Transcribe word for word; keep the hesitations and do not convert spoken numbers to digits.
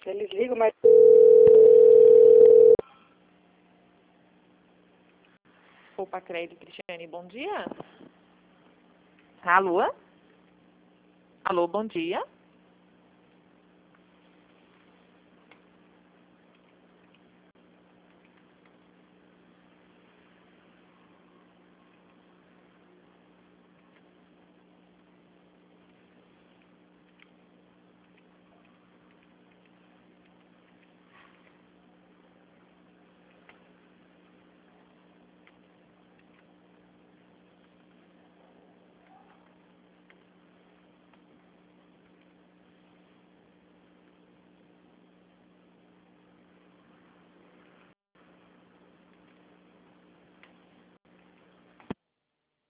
Eles ligam, mas... Opa, Crédito, Cristiane, bom dia. Alô? Alô, bom dia.